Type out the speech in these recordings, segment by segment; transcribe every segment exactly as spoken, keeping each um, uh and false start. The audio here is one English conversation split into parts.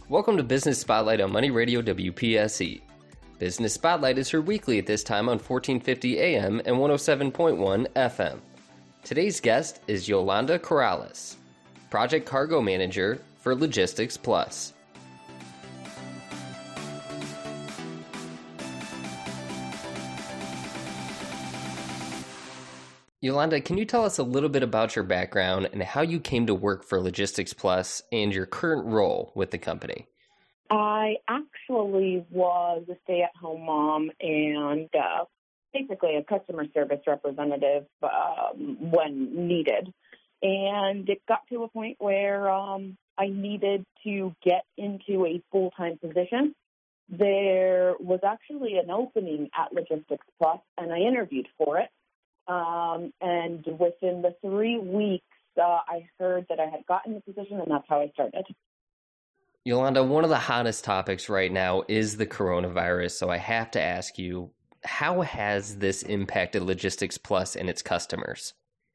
Welcome to Business Spotlight on Money Radio W P S E. Business Spotlight is heard weekly at this time on fourteen fifty A M and one oh seven point one F M. Today's guest is Yolanda Corrales, Project Cargo Manager for Logistics Plus. Yolanda, can you tell us a little bit about your background and how you came to work for Logistics Plus and your current role with the company? I actually was a stay-at-home mom and uh, basically a customer service representative um, when needed. And it got to a point where um, I needed to get into a full-time position. There was actually an opening at Logistics Plus, and I interviewed for it. Um, and within the three weeks, uh, I heard that I had gotten the position, and that's how I started. Yolanda, one of the hottest topics right now is the coronavirus, so I have to ask you, how has this impacted Logistics Plus and its customers?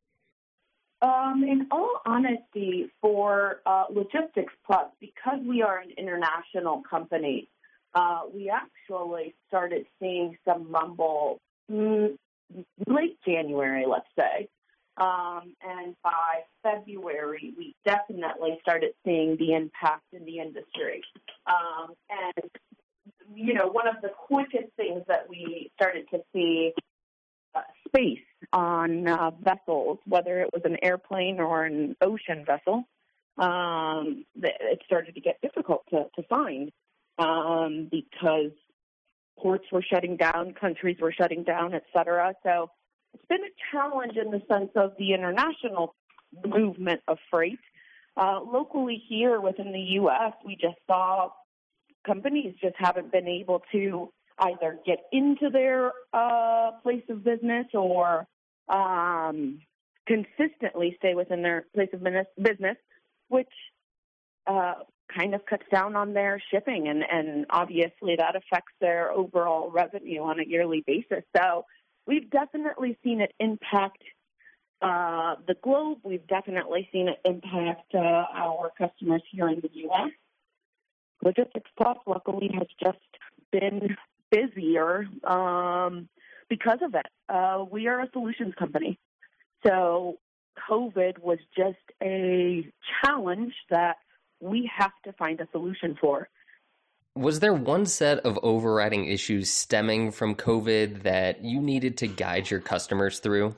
Um, in all honesty, for uh, Logistics Plus, because we are an international company, uh, we actually started seeing some rumble mm, late January, let's say. Um, and by February, we definitely started seeing the impact in the industry. Um, and, you know, one of the quickest things that we started to see uh, space on uh, vessels, whether it was an airplane or an ocean vessel, um, it started to get difficult to, to find um, because ports were shutting down, countries were shutting down, et cetera. So it's been a challenge in the sense of the international movement of freight. Uh, locally here within the U S, we just saw companies just haven't been able to either get into their uh, place of business or um, consistently stay within their place of business, which uh, kind of cuts down on their shipping, and, and obviously that affects their overall revenue on a yearly basis. So we've definitely seen it impact uh, the globe. We've definitely seen it impact uh, our customers here in the U S. Logistics Plus, luckily, has just been busier um, because of it. Uh, we are a solutions company. So COVID was just a challenge that we have to find a solution for. Was there one set of overriding issues stemming from COVID that you needed to guide your customers through?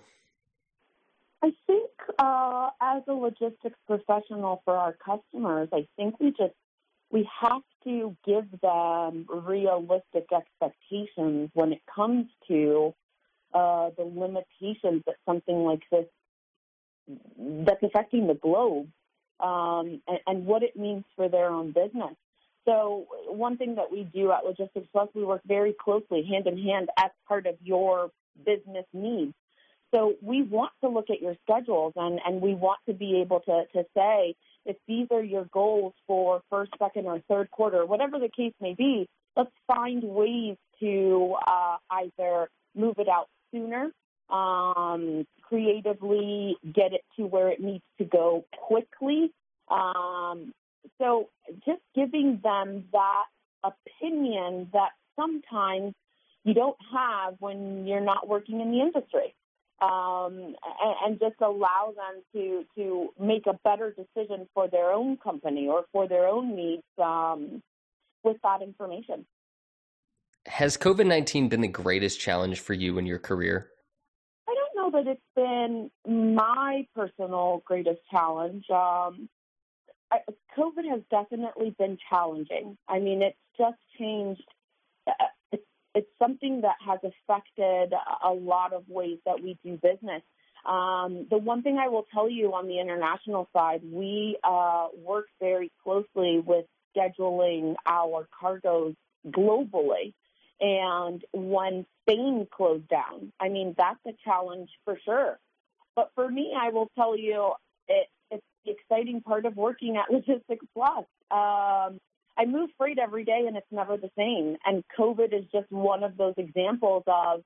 I think uh, as a logistics professional for our customers, I think we just, we have to give them realistic expectations when it comes to uh, the limitations that something like this that's affecting the globe um, and, and what it means for their own business. So one thing that we do at Logistics Plus, we work very closely, hand in hand, as part of your business needs. So we want to look at your schedules, and, and we want to be able to, to say, if these are your goals for first, second, or third quarter, whatever the case may be, let's find ways to uh, either move it out sooner, um, creatively get it to where it needs to go quickly. Um, so just giving them that opinion that sometimes you don't have when you're not working in the industry. Um, and, and just allow them to, to make a better decision for their own company or for their own needs um, with that information. Has COVID nineteen been the greatest challenge for you in your career? I don't know that it's been my personal greatest challenge. Um, I, COVID has definitely been challenging. I mean, it's just changed. It's, it's something that has affected a lot of ways that we do business. Um, the one thing I will tell you on the international side, we uh, work very closely with scheduling our cargoes globally. And when Spain closed down, I mean, that's a challenge for sure. But for me, I will tell you, it, it's the exciting part of working at Logistics Plus. Um, I move freight every day, and it's never the same. And COVID is just one of those examples of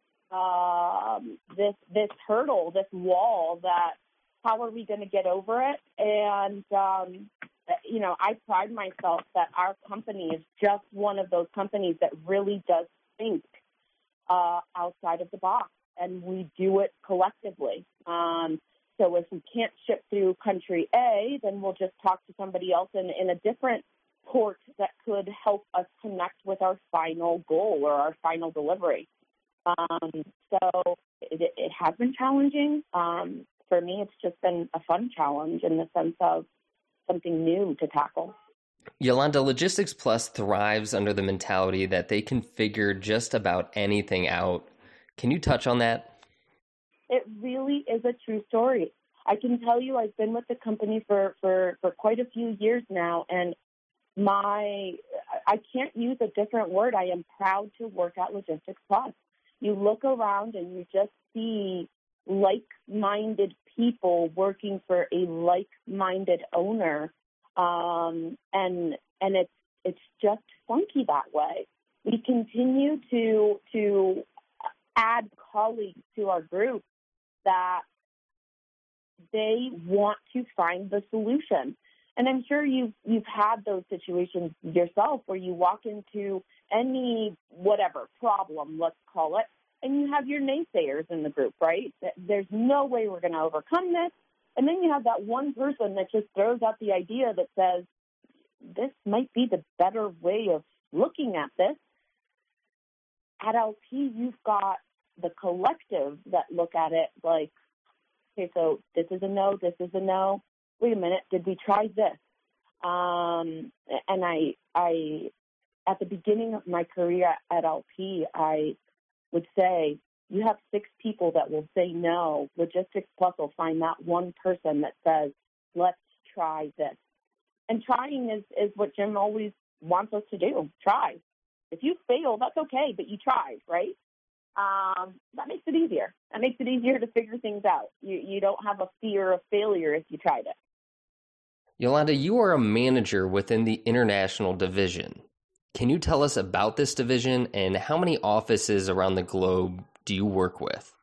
um, this this hurdle, this wall that how are we going to get over it? And um, you know, I pride myself that our company is just one of those companies that really does think uh, outside of the box, and we do it collectively. Um, so if we can't ship through country A, then we'll just talk to somebody else in, in a different port that could help us connect with our final goal or our final delivery. Um, so it, it has been challenging. Um, for me, it's just been a fun challenge in the sense of something new to tackle. Yolanda, Logistics Plus thrives under the mentality that they can figure just about anything out. Can you touch on that? It really is a true story. I can tell you I've been with the company for, for, for quite a few years now, and my I can't use a different word. I am proud to work at Logistics Plus. You look around and you just see like-minded people working for a like-minded owner, um, and and it's it's just funky that way. We continue to to add colleagues to our group that they want to find the solution. And I'm sure you've, you've had those situations yourself where you walk into any whatever problem, let's call it, and you have your naysayers in the group, right? There's no way we're going to overcome this. And then you have that one person that just throws out the idea that says, this might be the better way of looking at this. At L P, you've got the collective that look at it like, okay, so this is a no, this is a no. Wait a minute, did we try this? Um, and I, I, at the beginning of my career at L P, I would say, you have six people that will say no. Logistics Plus will find that one person that says, let's try this. And trying is, is what Jim always wants us to do, try. If you fail, that's okay, but you tried, right? Um, that makes it easier. That makes it easier to figure things out. You, you don't have a fear of failure if you tried it. Yolanda, you are a manager within the international division. Can you tell us about this division and how many offices around the globe do you work with?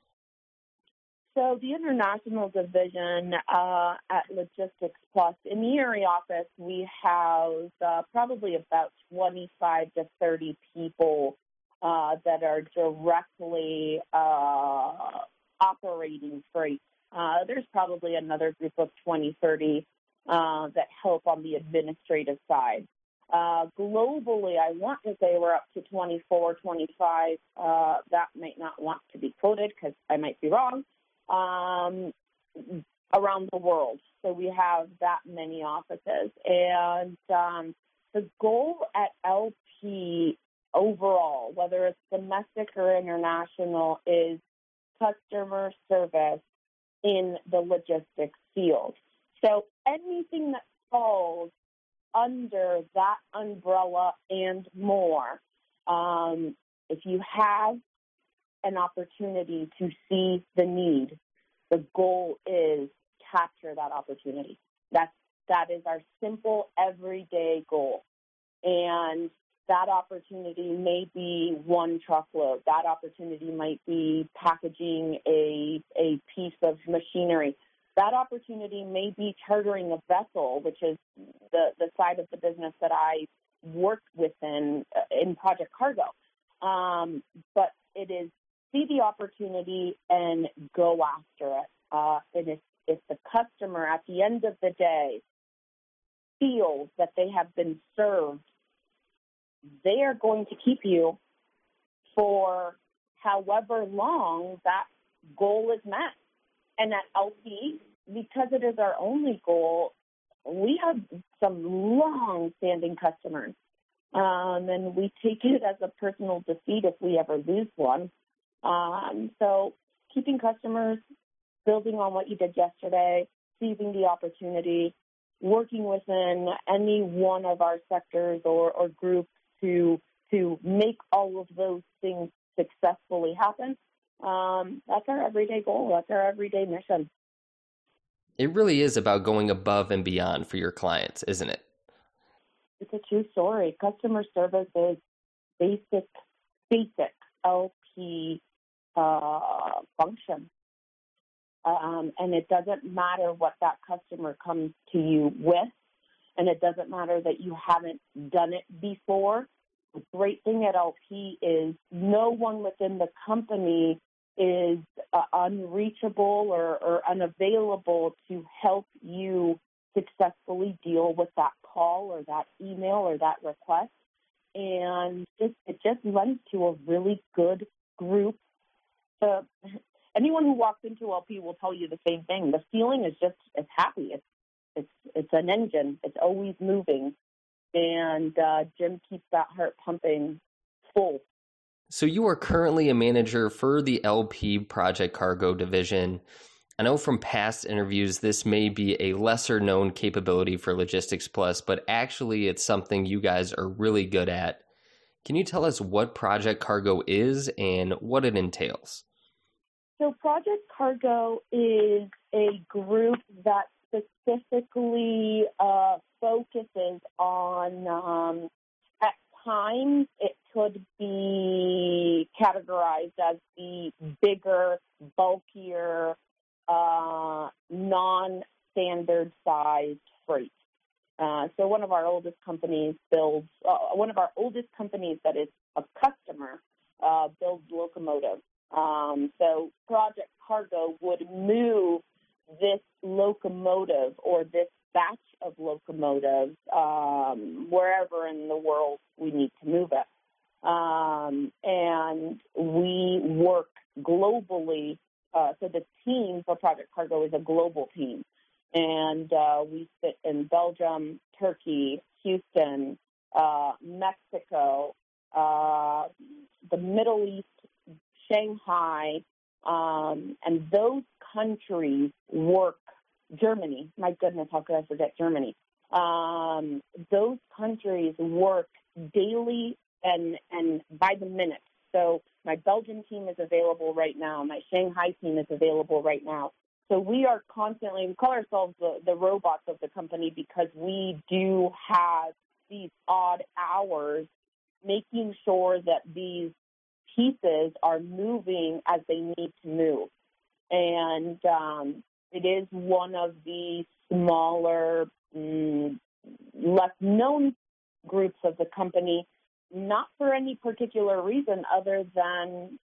So the international division uh, at Logistics Plus, in the Erie office, we house uh, probably about twenty-five to thirty people uh, that are directly uh, operating freight. Uh, there's probably another group of twenty, thirty uh, that help on the administrative side. Uh, globally, I want to say we're up to twenty-four, twenty-five. Uh, that might not want to be quoted because I might be wrong. Um, around the world. So we have that many offices. And um, the goal at L P overall, whether it's domestic or international, is customer service in the logistics field. So anything that falls under that umbrella and more, um, if you have an opportunity to see the need, the goal is capture that opportunity. That's, that is our simple everyday goal. And that opportunity may be one truckload. That opportunity might be packaging a, a piece of machinery. That opportunity may be chartering a vessel, which is the, the side of the business that I work within in Project Cargo. Um, but it is see the opportunity and go after it. Uh, and if, if the customer at the end of the day feels that they have been served, they are going to keep you for however long that goal is met. And at L P, because it is our only goal, we have some long-standing customers. Um, and we take it as a personal defeat if we ever lose one. Um, so keeping customers, building on what you did yesterday, seizing the opportunity, working within any one of our sectors or, or groups to to make all of those things successfully happen. Um, that's our everyday goal. That's our everyday mission. It really is about going above and beyond for your clients, isn't it? It's a true story. Customer service is basic, basic L P uh, function. Um, and it doesn't matter what that customer comes to you with. and it doesn't matter that you haven't done it before. The great thing at L P is no one within the company is uh, unreachable or, or unavailable to help you successfully deal with that call or that email or that request. And it, it just lends to a really good group. Uh, anyone who walks into L P will tell you the same thing. The feeling is just, it's happy. It's, it's, it's an engine. It's always moving. And uh, Jim keeps that heart pumping full. So you are currently a manager for the L P Project Cargo division. I know from past interviews this may be a lesser known capability for Logistics Plus, but actually it's something you guys are really good at. Can you tell us what Project Cargo is and what it entails? So Project Cargo is a group that specifically uh, focuses on, um, at times it could be categorized as the bigger, bulkier, uh, non-standard sized freight. Uh, so one of our oldest companies builds, uh, one of our oldest companies that is a customer uh, builds locomotives. Um, so Project Cargo would move this locomotive or this batch of locomotives um, wherever in the world we need to move it. Um, and we work globally. Uh, so the team for Project Cargo is a global team. And uh, we sit in Belgium, Turkey, Houston, uh, Mexico, uh, the Middle East, Shanghai, um, and those countries work, Germany, my goodness, how could I forget Germany? Um, those countries work daily and, and by the minute. So my Belgian team is available right now. My Shanghai team is available right now. So we are constantly, we call ourselves the, the robots of the company because we do have these odd hours making sure that these pieces are moving as they need to move. And um, it is one of the smaller, mm, less known groups of the company, not for any particular reason other than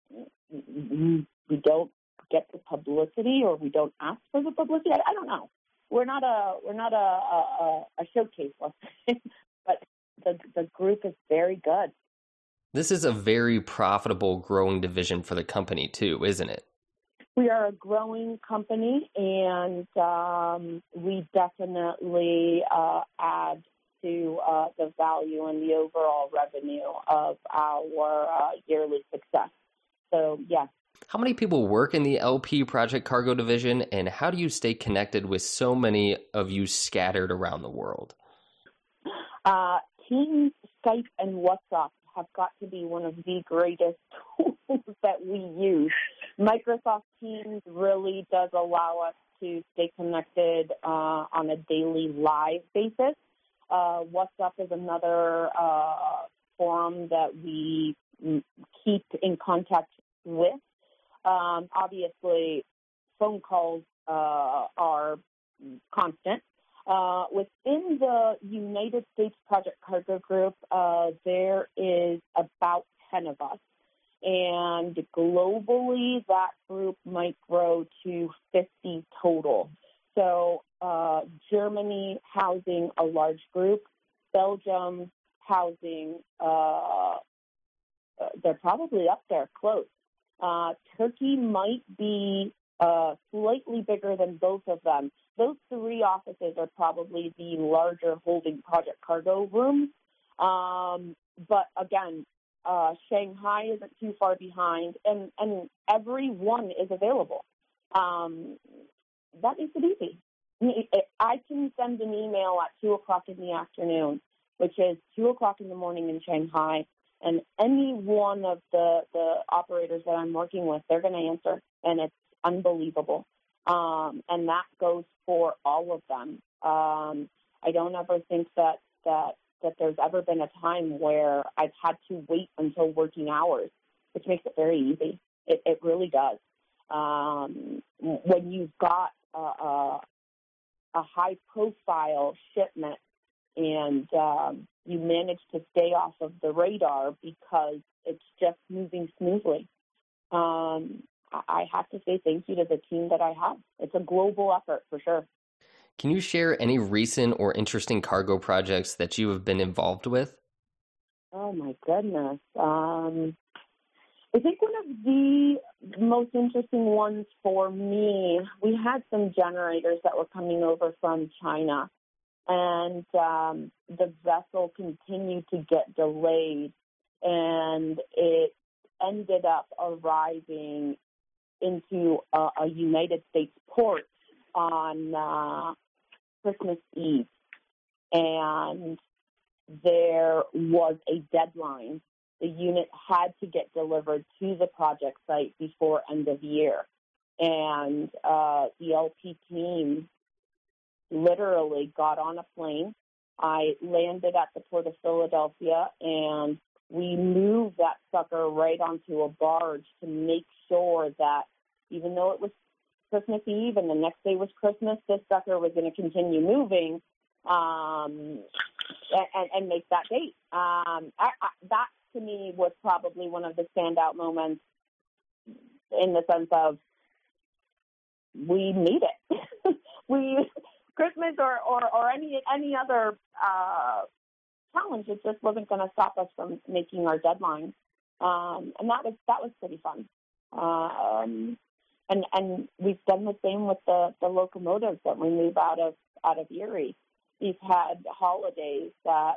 we don't get the publicity or we don't ask for the publicity. I, I don't know. We're not a we're not a a, a showcase, let's say, but the the group is very good. This is a very profitable, growing division for the company too, isn't it? We are a growing company, and um, we definitely uh, add to uh, the value and the overall revenue of our uh, yearly success. So, yes. How many people work in the L P Project Cargo division, and how do you stay connected with so many of you scattered around the world? Uh, Teams, Skype, and WhatsApp have got to be one of the greatest tools that we use. Microsoft Teams really does allow us to stay connected uh, on a daily live basis. Uh, WhatsApp is another uh, forum that we keep in contact with. Um, obviously, phone calls uh, are constant. Uh, within the United States Project Cargo Group, uh, there is about ten of us. And globally, that group might grow to fifty total. So uh, Germany housing a large group, Belgium housing, uh, they're probably up there close. Uh, Turkey might be uh, slightly bigger than both of them. Those three offices are probably the larger holding Project Cargo rooms. Um, but again, uh, Shanghai isn't too far behind, and, and every one is available. Um, that makes it easy. I can send an email at two o'clock in the afternoon, which is two o'clock in the morning in Shanghai, and any one of the, the operators that I'm working with, they're going to answer, and it's unbelievable. Um, and that goes for all of them. Um, I don't ever think that, that that there's ever been a time where I've had to wait until working hours, which makes it very easy. It, it really does. Um, when you've got a, a, a high-profile shipment and um, you manage to stay off of the radar because it's just moving smoothly. Um, I have to say thank you to the team that I have. It's a global effort for sure. Can you share any recent or interesting cargo projects that you have been involved with? Oh my goodness. Um, I think one of the most interesting ones for me, we had some generators that were coming over from China, and um, the vessel continued to get delayed, and it ended up arriving into a, a United States port on uh, Christmas Eve, and there was a deadline. The unit had to get delivered to the project site before end of year, and uh, the L P team literally got on a plane. I landed at the Port of Philadelphia, and we moved that sucker right onto a barge to make sure that even though it was Christmas Eve and the next day was Christmas, this sucker was going to continue moving um, and, and make that date. Um, I, I, that, to me, was probably one of the standout moments in the sense of we need it. we Christmas or, or, or any any other uh, challenge, it just wasn't going to stop us from making our deadline, um, and that was that was pretty fun. Um, and and we've done the same with the, the locomotives that we move out of out of Erie. We've had holidays that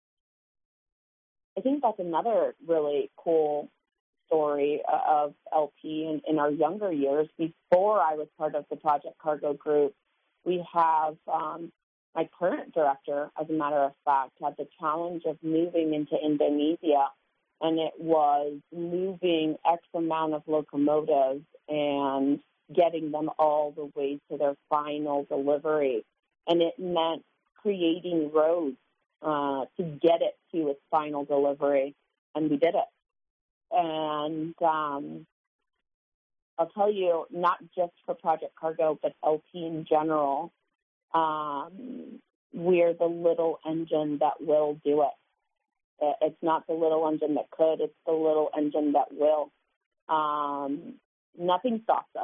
I think that's another really cool story of L P in, in our younger years. Before I was part of the Project Cargo Group, we have um, my current director, as a matter of fact, had the challenge of moving into Indonesia, and it was moving X amount of locomotives and getting them all the way to their final delivery. And it meant creating roads uh, to get it to its final delivery, and we did it. And um, I'll tell you, not just for Project Cargo, but L P in general, um, we're the little engine that will do it. It's not the little engine that could, it's the little engine that will. Um, nothing stops us.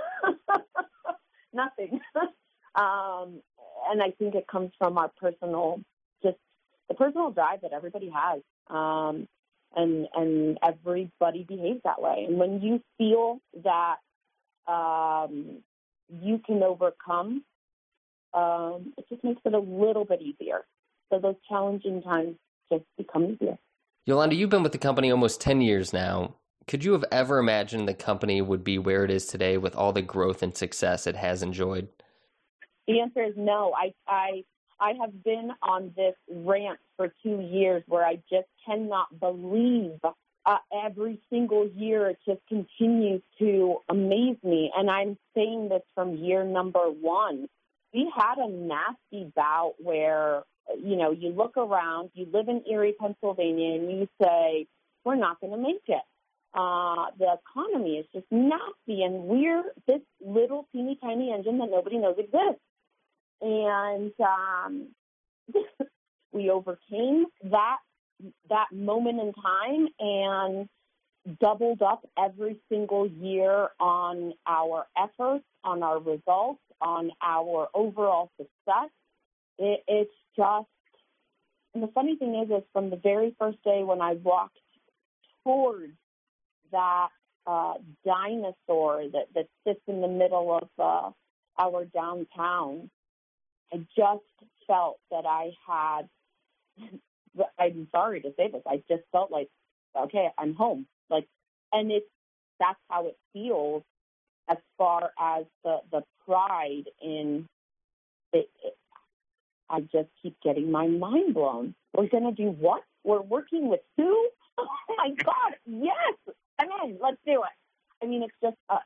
Nothing. um, and I think it comes from our personal, just the personal drive that everybody has. Um, and and everybody behaves that way. And when you feel that um, you can overcome, um, it just makes it a little bit easier. So those challenging times just become easier. Yolanda, you've been with the company almost ten years now. Could you have ever imagined the company would be where it is today with all the growth and success it has enjoyed? The answer is no. I I I have been on this rant for two years where I just cannot believe uh, every single year it just continues to amaze me. And I'm saying this from year number one. We had a nasty bout where, you know, you look around, you live in Erie, Pennsylvania, and you say, we're not going to make it. Uh, the economy is just nasty, and we're this little teeny tiny engine that nobody knows exists. And um, we overcame that that moment in time and doubled up every single year on our efforts, on our results, on our overall success. It, it's just, and the funny thing is, is from the very first day when I walked towards that uh, dinosaur that, that sits in the middle of uh, our downtown, I just felt that I had, I'm sorry to say this, I just felt like, okay, I'm home. Like, and it's, that's how it feels as far as the, the pride in it, it. I just keep getting my mind blown. We're going to do what? We're working with who? Oh, my God, yes, I'm in. Let's do it. I mean, it's just, uh,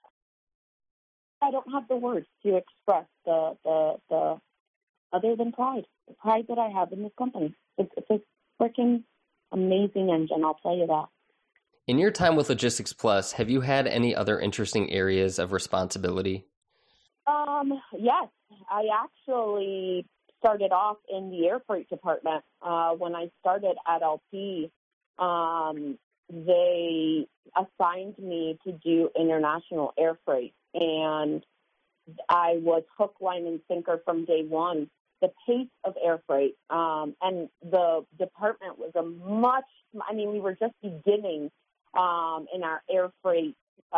I don't have the words to express the, the, the, other than pride, the pride that I have in this company. It's, it's a freaking amazing engine, I'll tell you that. In your time with Logistics Plus, have you had any other interesting areas of responsibility? Um, yes, I actually started off in the air freight department. Uh, when I started at L P, um, they assigned me to do international air freight, and I was hook, line, and sinker from day one. The pace of air freight, um, and the department was a much, I mean, we were just beginning um, in our air freight,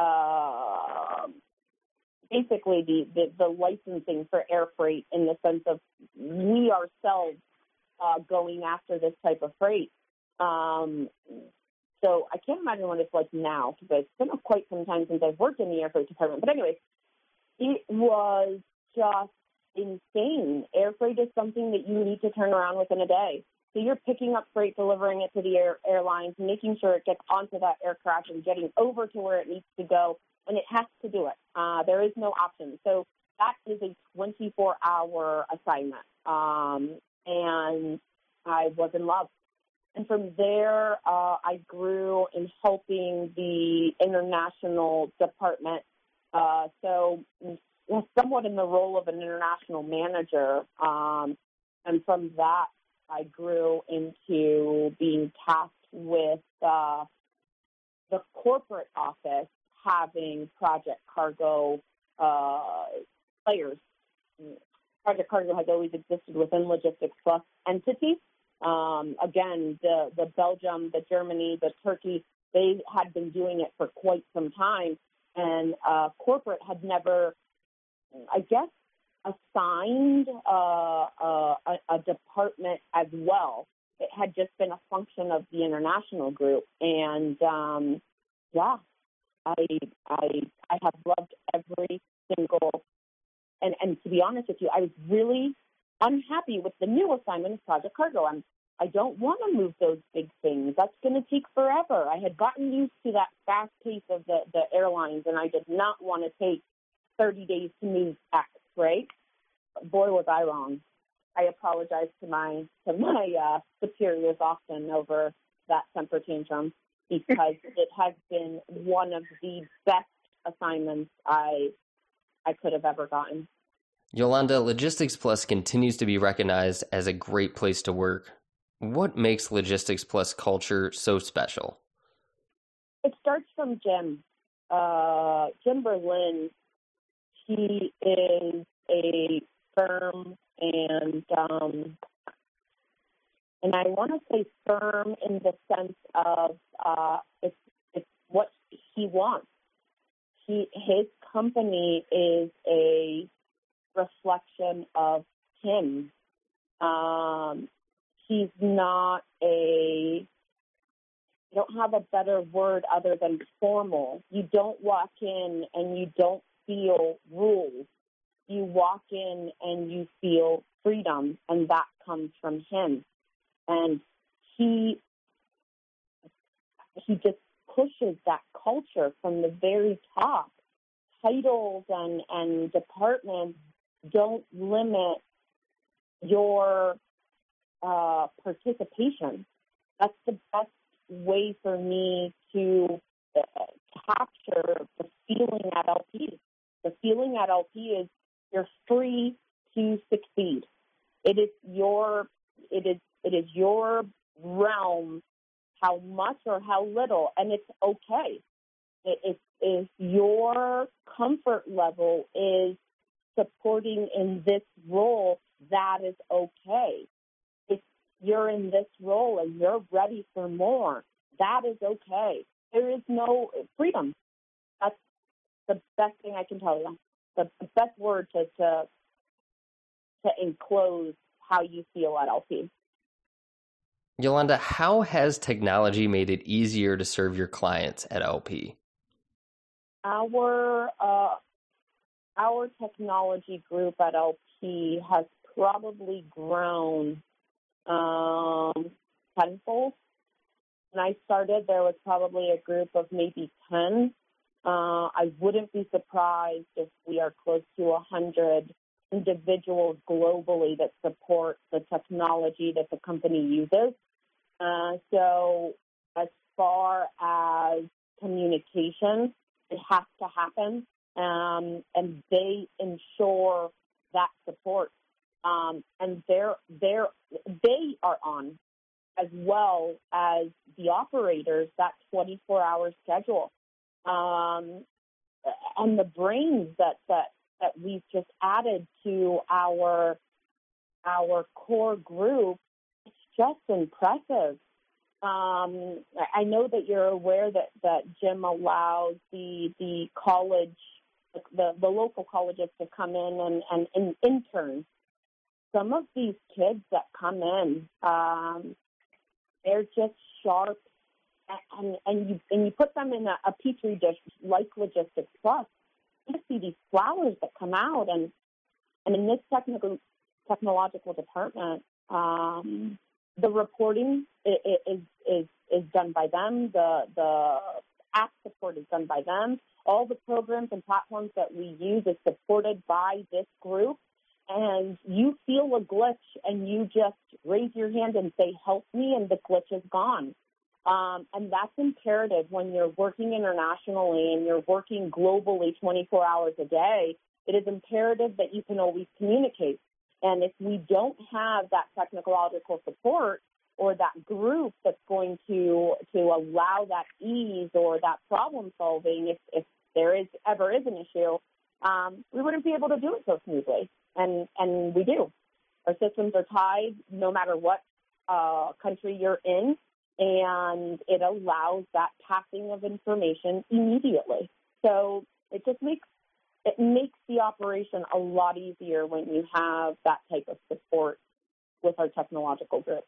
uh, basically the, the, the licensing for air freight in the sense of we ourselves uh, going after this type of freight. Um, so I can't imagine what it's like now, because it's been quite some time since I've worked in the air freight department. But anyway, it was just insane. Air freight is something that you need to turn around within a day. So you're picking up freight, delivering it to the air, airlines, making sure it gets onto that aircraft and getting over to where it needs to go, and it has to do it. Uh, there is no option. So that is a twenty-four hour assignment, um, and I was in love. And from there, uh, I grew in helping the international department. Uh, so somewhat in the role of an international manager. Um, and from that, I grew into being tasked with uh, the corporate office having Project Cargo uh, players. Project Cargo has always existed within Logistics Plus entities. Um, again, the, the Belgium, the Germany, the Turkey, they had been doing it for quite some time. And uh, corporate had never, I guess, assigned uh, uh, a, a department as well. It had just been a function of the international group. And, um, yeah, I, I, I have loved every single, and, and to be honest with you, I was really unhappy with the new assignment of Project Cargo. I'm, I don't want to move those big things. That's going to take forever. I had gotten used to that fast pace of the, the airlines, and I did not want to take thirty days to move X, right? Boy, was I wrong. I apologize to my to my uh, superiors often over that temper tantrum, because it has been one of the best assignments I I could have ever gotten. Yolanda, Logistics Plus continues to be recognized as a great place to work. What makes Logistics Plus culture so special? It starts from Jim. Uh, Jim Berlin, he is a firm and, um, and I want to say firm in the sense of uh, it's, it's what he wants. He, his company is a reflection of him. Um, he's not a, I don't have a better word other than formal. You don't walk in and you don't feel rules. You walk in and you feel freedom, and that comes from him. And he, he just pushes that culture from the very top. Titles and, and departments don't limit your uh, participation. That's the best way for me to uh, capture the feeling at L P. The feeling at L P is you're free to succeed. It is your it is it is your realm, how much or how little, and it's okay. If if your comfort level is supporting in this role, that is okay. If you're in this role and you're ready for more, that is okay. There is no freedom. That's the best thing I can tell you. The, the best word to, to to enclose how you feel at L P. Yolanda, how has technology made it easier to serve your clients at L P? Our uh, our technology group at L P has probably grown um, tenfold. When I started, there was probably a group of maybe ten. Uh, I wouldn't be surprised if we are close to one hundred individuals globally that support the technology that the company uses. Uh, so as far as communication, it has to happen, um, and they ensure that support. um, and they're they're they are on as well as the operators that twenty-four hour schedule, um, and the brains that that that we've just added to our our core group. It's just impressive. Um, I know that you're aware that, that Jim allows the the college, the, the local colleges to come in and, and, and intern. Some of these kids that come in, um, they're just sharp, and, and, you, and you put them in a, a petri dish like Logistics Plus. You see these flowers that come out, and, and in this technical technological department, um, the reporting is is is done by them. The the app support is done by them. All the programs and platforms that we use is supported by this group. And you feel a glitch, and you just raise your hand and say, "Help me," and the glitch is gone. Um, and that's imperative when you're working internationally and you're working globally twenty-four hours a day. It is imperative that you can always communicate. And if we don't have that technological support or that group that's going to to allow that ease or that problem solving, if, if there is ever is an issue, um, we wouldn't be able to do it so smoothly. And and we do. Our systems are tied no matter what uh, country you're in, and it allows that passing of information immediately. So it just makes It makes the operation a lot easier when you have that type of support with our technological group.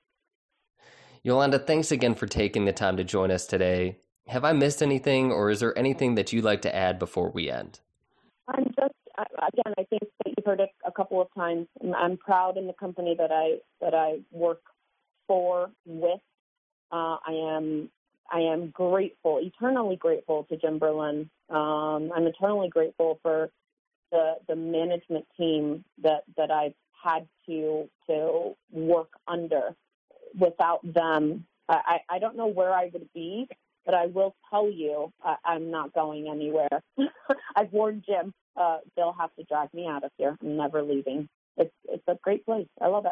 Yolanda, thanks again for taking the time to join us today. Have I missed anything, or is there anything that you'd like to add before we end? I'm just, again, I think that you've heard it a couple of times. I'm proud in the company that I that I work for, with. Uh, I am I am grateful, eternally grateful to Jim Berlin. Um, I'm eternally grateful for the the management team that, that I've had to to work under. Without them, I, I don't know where I would be, but I will tell you uh, I'm not going anywhere. I've warned Jim. Uh, they'll have to drag me out of here. I'm never leaving. It's it's a great place. I love it.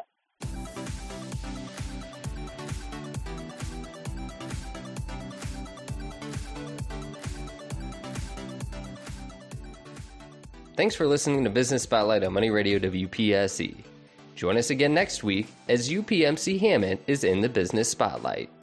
Thanks for listening to Business Spotlight on Money Radio W P S E. Join us again next week as U P M C Hammond is in the Business Spotlight.